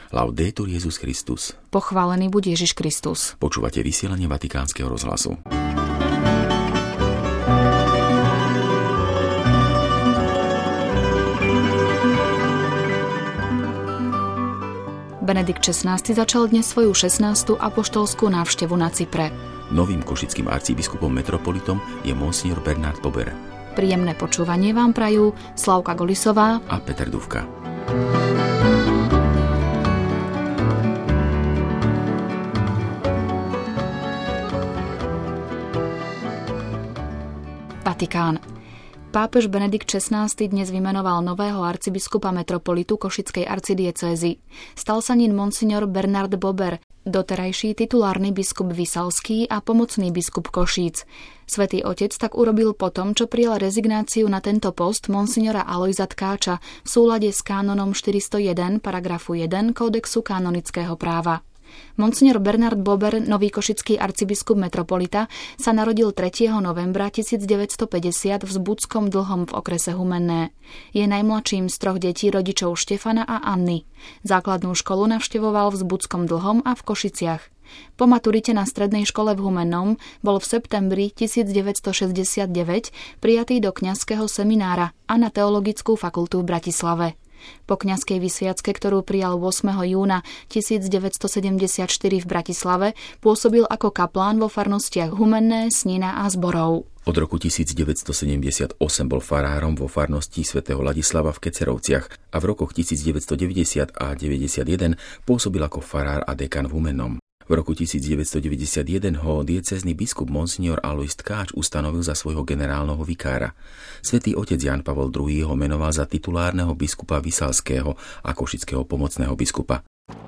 Laudetur Jesus Christus. Pochválený buď Ježiš Kristus. Počúvate vysielanie Vatikánskeho rozhlasu. Benedikt XVI začal dnes svoju 16. apoštolskú návštevu na Cypre. Novým košickým arcibiskupom metropolitom je monsignor Bernard Bober. Príjemné počúvanie vám prajú Slavka Golisová a Peter Dufka. Vatikán. Pápež Benedikt XVI dnes vymenoval nového arcibiskupa metropolitu Košickej arcidiecézy. Stal sa ním monsignor Bernard Bober, doterajší titulárny biskup Vysalský a pomocný biskup Košíc. Svätý Otec tak urobil potom, čo prijal rezignáciu na tento post monsignora Alojza Tkáča v súlade s kánonom 401 paragrafu 1 Kódexu kanonického práva. Monsignor Bernard Bober, nový košický arcibiskup metropolita, sa narodil 3. novembra 1950 v Zbudskom Dlhom v okrese Humenné. Je najmladším z 3 detí rodičov Štefana a Anny. Základnú školu navštevoval v Zbudskom Dlhom a v Košiciach. Po maturite na strednej škole v Humennom bol v septembri 1969 prijatý do kňazského seminára a na teologickú fakultu v Bratislave. Po kňazskej vysviacke, ktorú prijal 8. júna 1974 v Bratislave, pôsobil ako kaplán vo farnostiach Humenné, Snina a Zborov. Od roku 1978 bol farárom vo farnosti svätého Ladislava v Kecerovciach a v rokoch 1990 a 91 pôsobil ako farár a dekan v Humennom. V roku 1991 ho diecézny biskup monsignor Alojz Tkáč ustanovil za svojho generálneho vikára. Svätý otec Ján Pavol II ho menoval za titulárneho biskupa Vysalského a košického pomocného biskupa.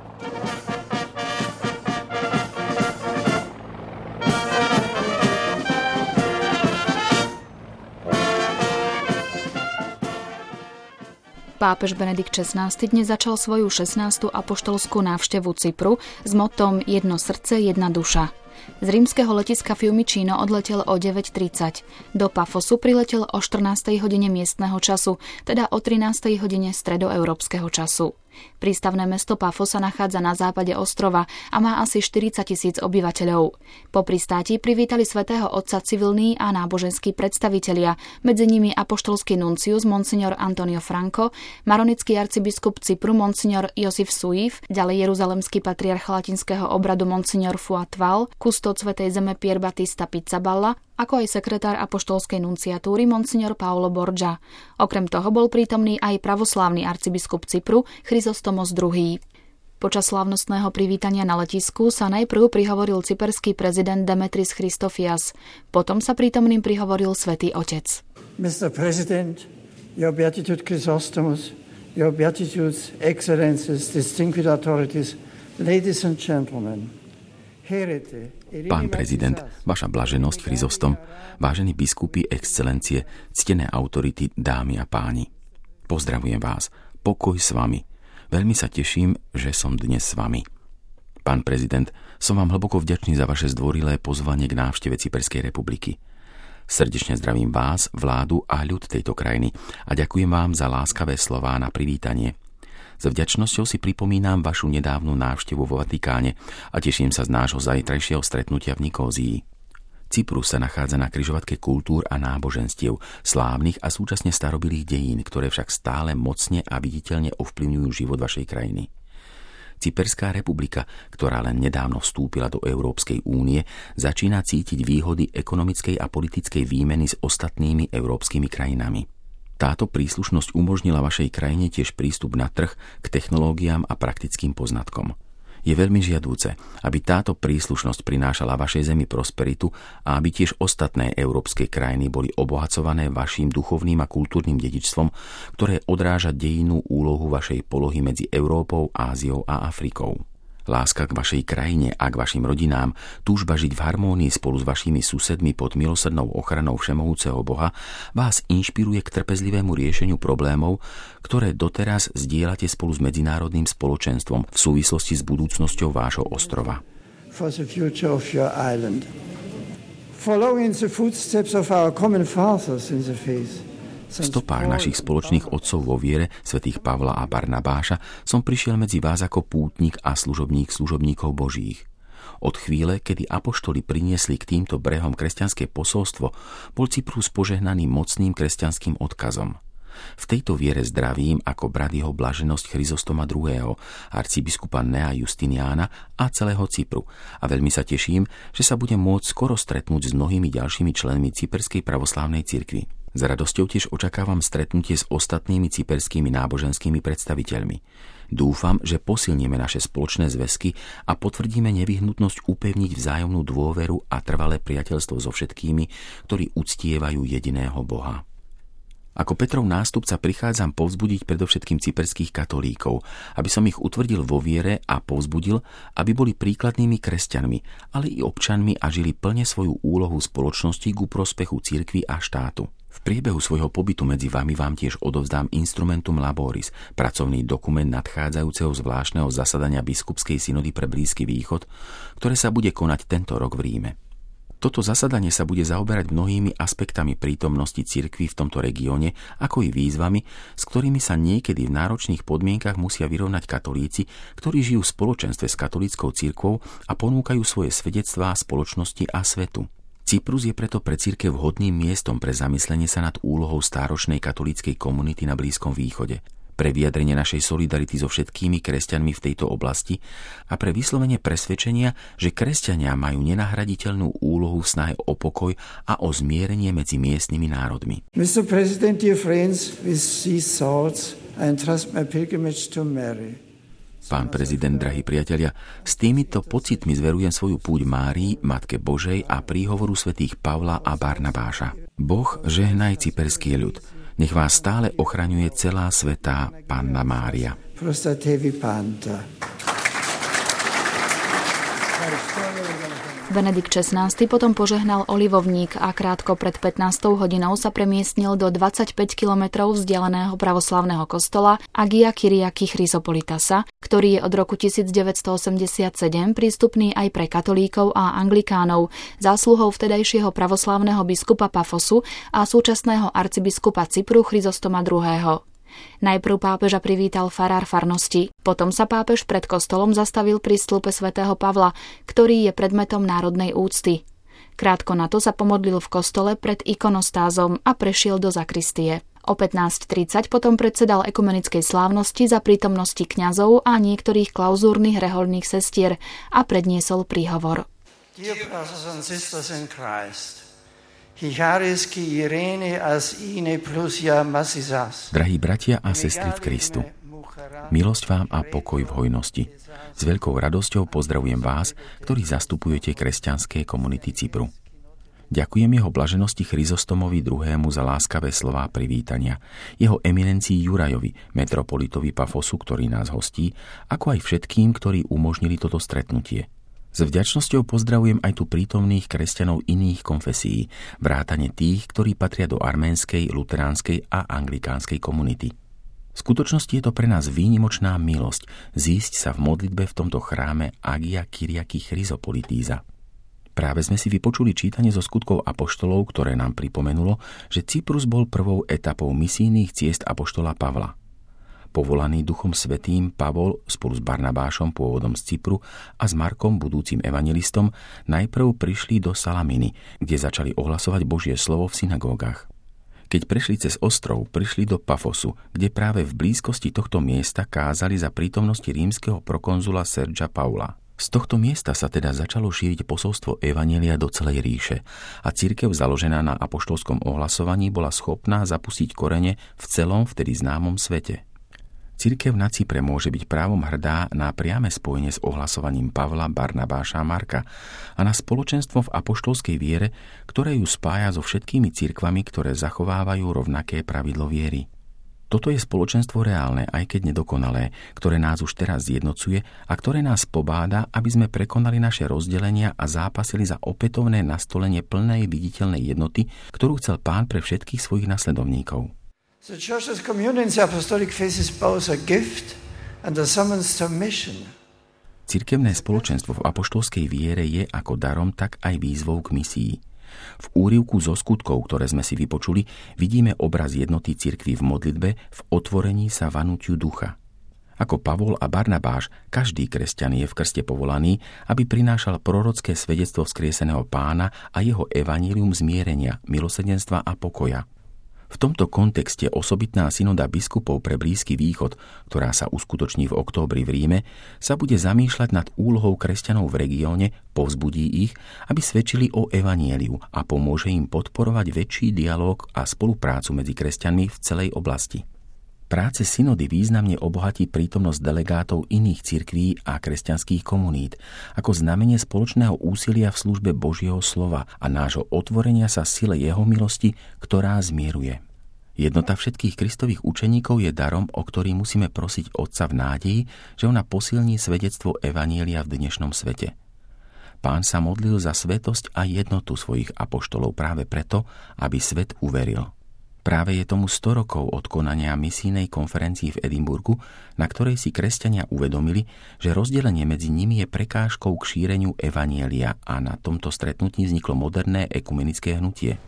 Pápež Benedikt XVI dnes začal svoju 16. apoštolskú návštevu Cypru s mottom Jedno srdce, jedna duša. Z rímskeho letiska Fiumicino odletel o 9:30. Do Pafosu priletel o 14. hodine miestneho času, teda o 13. hodine stredoeurópskeho času. Prístavné mesto Pafos sa nachádza na západe ostrova a má asi 40 000 obyvateľov. Po pristáti privítali svätého otca civilní a náboženskí predstavitelia, medzi nimi apoštolský nuncius monsignor Antonio Franco, maronický arcibiskup Cypru monsignor Josif Suif, ďalej jeruzalemský patriarch latinského obradu monsignor Fuad Val, kustód Svätej Zeme Pier Battista Pizzaballa, ako aj sekretár apoštolskej nunciatúry monsignor Paolo Borgia. Okrem toho bol prítomný aj pravoslávny arcibiskup Cypru Chrysostomos II. Počas slávnostného privítania na letisku sa najprv prihovoril cyperský prezident Demetris Christofias. Potom sa prítomným prihovoril Svätý Otec. Mr. President, Your Beatitude Chrysostomos, Your Beatitudes, Excellencies, Distinguished Authorities, Ladies and Gentlemen. Pán prezident, vaša blaženosť Chryzostom, vážení biskupy, excelencie, ctené autority, dámy a páni. Pozdravujem vás, pokoj s vami. Veľmi sa teším, že som dnes s vami. Pán prezident, som vám hlboko vďačný za vaše zdvorilé pozvanie k návšteve Cyperskej republiky. Srdečne zdravím vás, vládu a ľud tejto krajiny a ďakujem vám za láskavé slová na privítanie. S vďačnosťou si pripomínam vašu nedávnu návštevu vo Vatikáne a teším sa z nášho zajtrajšieho stretnutia v Nikózii. Cyprus sa nachádza na križovatke kultúr a náboženstiev, slávnych a súčasne starobilých dejín, ktoré však stále mocne a viditeľne ovplyvňujú život vašej krajiny. Cyperská republika, ktorá len nedávno vstúpila do Európskej únie, začína cítiť výhody ekonomickej a politickej výmeny s ostatnými európskymi krajinami. Táto príslušnosť umožnila vašej krajine tiež prístup na trh k technológiám a praktickým poznatkom. Je veľmi žiadúce, aby táto príslušnosť prinášala vašej zemi prosperitu a aby tiež ostatné európske krajiny boli obohacované vaším duchovným a kultúrnym dedičstvom, ktoré odráža dejinnú úlohu vašej polohy medzi Európou, Áziou a Afrikou. Láska k vašej krajine a k vašim rodinám, túžba žiť v harmónii spolu s vašimi susedmi pod milosrdnou ochranou všemohúceho Boha vás inšpiruje k trpezlivému riešeniu problémov, ktoré doteraz zdieľate spolu s medzinárodným spoločenstvom v súvislosti s budúcnosťou vášho ostrova. For the future of your island. Following the footsteps of our common fathers in the faith, V stopách našich spoločných otcov vo viere, svätých Pavla a Barnabáša, som prišiel medzi vás ako pútnik a služobník služobníkov Božích. Od chvíle, kedy apoštoli priniesli k týmto brehom kresťanské posolstvo, bol Cyprus požehnaný mocným kresťanským odkazom. V tejto viere zdravím ako brat jeho blaženosť Chryzostoma II., arcibiskupa Nea Justiniána a celého Cypru a veľmi sa teším, že sa budem môcť skoro stretnúť s mnohými ďalšími členmi Cyperskej pravoslávnej cirkvi. S radosťou tiež očakávam stretnutie s ostatnými cyperskými náboženskými predstaviteľmi. Dúfam, že posilníme naše spoločné zväzky a potvrdíme nevyhnutnosť upevniť vzájomnú dôveru a trvalé priateľstvo so všetkými, ktorí uctievajú jediného Boha. Ako Petrov nástupca prichádzam povzbudiť predovšetkým cyperských katolíkov, aby som ich utvrdil vo viere a povzbudil, aby boli príkladnými kresťanmi, ale i občanmi a žili plne svoju úlohu v spoločnosti ku prospechu cirkvi a štátu. V priebehu svojho pobytu medzi vami vám tiež odovzdám Instrumentum Laboris, pracovný dokument nadchádzajúceho zvláštneho zasadania biskupskej synody pre Blízky východ, ktoré sa bude konať tento rok v Ríme. Toto zasadanie sa bude zaoberať mnohými aspektami prítomnosti cirkvi v tomto regióne, ako i výzvami, s ktorými sa niekedy v náročných podmienkach musia vyrovnať katolíci, ktorí žijú v spoločenstve s katolíckou cirkvou a ponúkajú svoje svedectvá spoločnosti a svetu. Cyprus je preto pre cirkev vhodným miestom pre zamyslenie sa nad úlohou stáročnej katolíckej komunity na Blízkom východe, pre vyjadrenie našej solidarity so všetkými kresťanmi v tejto oblasti a pre vyslovenie presvedčenia, že kresťania majú nenahraditeľnú úlohu v snahe o pokoj a o zmierenie medzi miestnymi národmi. Mr. President, dear friends, with these thoughts I entrust my pilgrimage to Mary. Pán prezident, drahí priatelia, s týmito pocitmi zverujem svoju púť Márii, Matke Božej a príhovoru svätých Pavla a Barnabáša. Boh žehnaj cyperský ľud. Nech vás stále ochraňuje celá svätá Panna Mária. Prostatevi Panta. Benedikt XVI potom požehnal olivovník a krátko pred 15. hodinou sa premiestnil do 25 kilometrov vzdialeného pravoslavného kostola Agia Kyriaki Chrysopolitasa, ktorý je od roku 1987 prístupný aj pre katolíkov a anglikánov, zásluhou vtedajšieho pravoslavného biskupa Pafosu a súčasného arcibiskupa Cypru Chryzostoma II. Najprv pápeža privítal farár farnosti, potom sa pápež pred kostolom zastavil pri stĺpe svätého Pavla, ktorý je predmetom národnej úcty. Krátko na to sa pomodlil v kostole pred ikonostázom a prešiel do zakristie. O 15:30 potom predsedal ekumenickej slávnosti za prítomnosti kňazov a niektorých klauzúrnych rehoľných sestier a predniesol príhovor. Dear brothers and sisters in Christ, drahí bratia a sestry v Kristu, milosť vám a pokoj v hojnosti. S veľkou radosťou pozdravujem vás, ktorí zastupujete kresťanské komunity Cypru. Ďakujem jeho blaženosti Chryzostomovi II. Za láskavé slová privítania, jeho eminencii Jurajovi, metropolitovi Pafosu, ktorý nás hostí, ako aj všetkým, ktorí umožnili toto stretnutie. S vďačnosťou pozdravujem aj tu prítomných kresťanov iných konfesií, vrátane tých, ktorí patria do arménskej, luteránskej a anglikánskej komunity. V skutočnosti je to pre nás výnimočná milosť zísť sa v modlitbe v tomto chráme Agia Kyriaki Chrysopolitíza. Práve sme si vypočuli čítanie zo skutkov apoštolov, ktoré nám pripomenulo, že Cyprus bol prvou etapou misijných ciest apoštola Pavla. Povolaný Duchom Svätým Pavol spolu s Barnabášom pôvodom z Cypru a s Markom, budúcim evanjelistom, najprv prišli do Salaminy, kde začali ohlasovať Božie slovo v synagógach. Keď prešli cez ostrov, prišli do Pafosu, kde práve v blízkosti tohto miesta kázali za prítomnosti rímskeho prokonzula Sergia Paula. Z tohto miesta sa teda začalo šíriť posolstvo evanjelia do celej ríše a cirkev založená na apoštolskom ohlasovaní bola schopná zapustiť korene v celom vtedy známom svete. Cirkev na Cypre môže byť právom hrdá na priame spojenie s ohlasovaním Pavla, Barnabáša a Marka a na spoločenstvo v apoštolskej viere, ktoré ju spája so všetkými cirkvami, ktoré zachovávajú rovnaké pravidlo viery. Toto je spoločenstvo reálne, aj keď nedokonalé, ktoré nás už teraz zjednocuje a ktoré nás pobáda, aby sme prekonali naše rozdelenia a zápasili za opätovné nastolenie plnej viditeľnej jednoty, ktorú chcel Pán pre všetkých svojich nasledovníkov. The Church's communion in the apostolic faith is both a gift and a summons to mission. Cirkevné spoločenstvo v apoštolskej viere je ako darom, tak aj výzvou k misii. V úryvku zo skutkov, ktoré sme si vypočuli, vidíme obraz jednoty cirkvi v modlitbe, v otvorení sa vanutiu ducha. Ako Pavol a Barnabáš, každý kresťan je v krste povolaný, aby prinášal prorocké svedectvo vzkrieseného Pána a jeho evanjelium zmierenia, milosrdenstva a pokoja. V tomto kontexte osobitná synoda biskupov pre Blízky východ, ktorá sa uskutoční v októbri v Ríme, sa bude zamýšľať nad úlohou kresťanov v regióne, povzbudí ich, aby svedčili o evanjeliu a pomôže im podporovať väčší dialóg a spoluprácu medzi kresťanmi v celej oblasti. Práce synody významne obohatí prítomnosť delegátov iných cirkví a kresťanských komunít ako znamenie spoločného úsilia v službe Božieho slova a nášho otvorenia sa sile jeho milosti, ktorá zmieruje. Jednota všetkých Kristových učeníkov je darom, o ktorý musíme prosiť Otca v nádeji, že ona posilní svedectvo evanjelia v dnešnom svete. Pán sa modlil za svätosť a jednotu svojich apoštolov práve preto, aby svet uveril. Práve je tomu 100 rokov od konania misijnej konferencii v Edinburgu, na ktorej si kresťania uvedomili, že rozdelenie medzi nimi je prekážkou k šíreniu evanjelia a na tomto stretnutí vzniklo moderné ekumenické hnutie.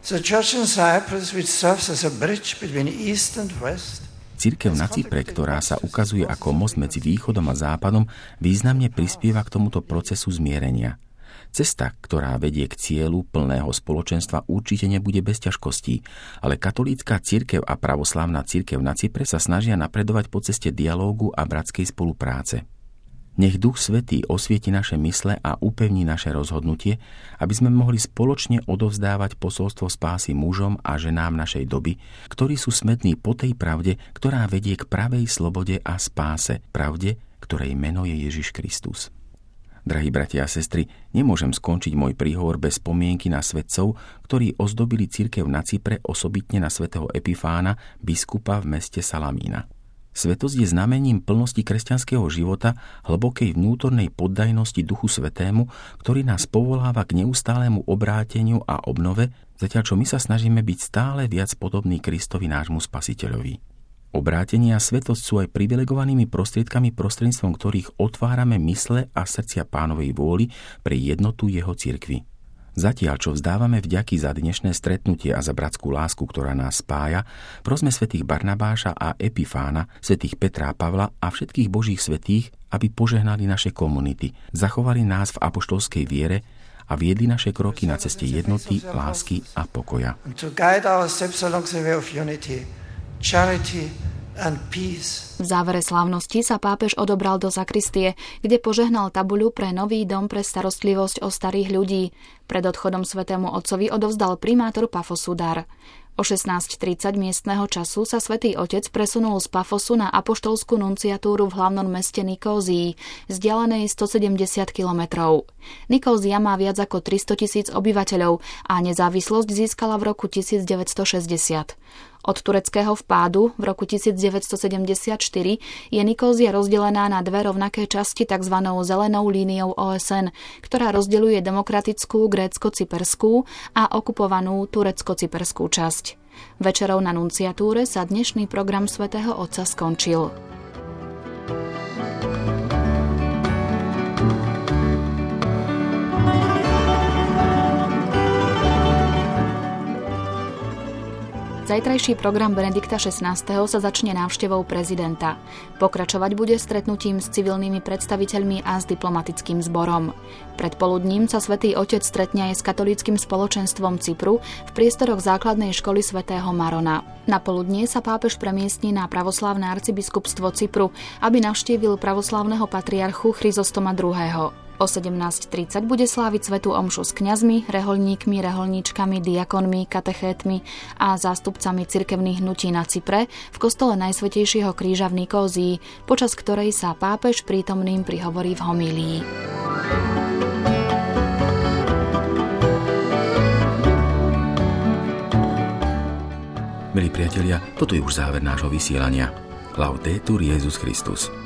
Cirkev na Cypre, ktorá sa ukazuje ako most medzi východom a západom, významne prispieva k tomuto procesu zmierenia. Cesta, ktorá vedie k cieľu plného spoločenstva, určite nebude bez ťažkostí, ale katolícka cirkev a pravoslávna cirkev na Cypre sa snažia napredovať po ceste dialógu a bratskej spolupráce. Nech Duch Svätý osvieti naše mysle a upevní naše rozhodnutie, aby sme mohli spoločne odovzdávať posolstvo spásy mužom a ženám našej doby, ktorí sú smední po tej pravde, ktorá vedie k pravej slobode a spáse, pravde, ktorej meno je Ježiš Kristus. Drahí bratia a sestry, nemôžem skončiť môj príhovor bez spomienky na svätcov, ktorí ozdobili cirkev na Cypre, osobitne na svätého Epifána, biskupa v meste Salamína. Svätosť je znamením plnosti kresťanského života, hlbokej vnútornej poddajnosti Duchu Svätému, ktorý nás povoláva k neustálemu obráteniu a obnove, zatiaľ čo my sa snažíme byť stále viac podobní Kristovi, nášmu Spasiteľovi. Obrátenie a svätosť sú aj privilegovanými prostriedkami, prostredníctvom ktorých otvárame mysle a srdcia Pánovej vôli pre jednotu jeho cirkvi. Zatiaľ, čo vzdávame vďaky za dnešné stretnutie a za bratskú lásku, ktorá nás spája, prosme svätých Barnabáša a Epifána, svätých Petra a Pavla a všetkých Božích svätých, aby požehnali naše komunity, zachovali nás v apoštolskej viere a viedli naše kroky na ceste jednoty, lásky a pokoja. Charity and peace. V závere slávnosti sa pápež odobral do zakristie, kde požehnal tabuľu pre nový dom pre starostlivosť o starých ľudí. Pred odchodom svätému otcovi odovzdal primátor Pafosu dar. O 16:30 miestneho času sa svätý otec presunul z Pafosu na apoštolskú nunciatúru v hlavnom meste Nikózii, vzdialenej 170 kilometrov. Nikózia má viac ako 300 000 obyvateľov a nezávislosť získala v roku 1960. Od tureckého vpádu v roku 1974 je Nikózia rozdelená na dve rovnaké časti tzv. Zelenou líniou OSN, ktorá rozdeľuje demokratickú grécko-cyperskú a okupovanú turecko-cyperskú časť. Večerou na nunciatúre sa dnešný program svätého Otca skončil. Zajtrajší program Benedikta XVI. Sa začne návštevou prezidenta. Pokračovať bude stretnutím s civilnými predstaviteľmi a s diplomatickým zborom. Predpoludním sa svätý Otec stretne aj s katolíckym spoločenstvom Cypru v priestoroch základnej školy svätého Marona. Na poludnie sa pápež premiestni na pravoslávne arcibiskupstvo Cypru, aby navštívil pravoslávneho patriarchu Chryzostoma II. O 17:30 bude sláviť svätú omšu s kňazmi, rehoľníkmi, rehoľníčkami, diakonmi, katechétmi a zástupcami cirkevných hnutí na Cypre v kostole Najsvätejšieho kríža v Nikózii, počas ktorej sa pápež prítomným prihovorí v homílii. Milí priatelia, toto je už záver nášho vysielania. Laudetur Jesus Christus.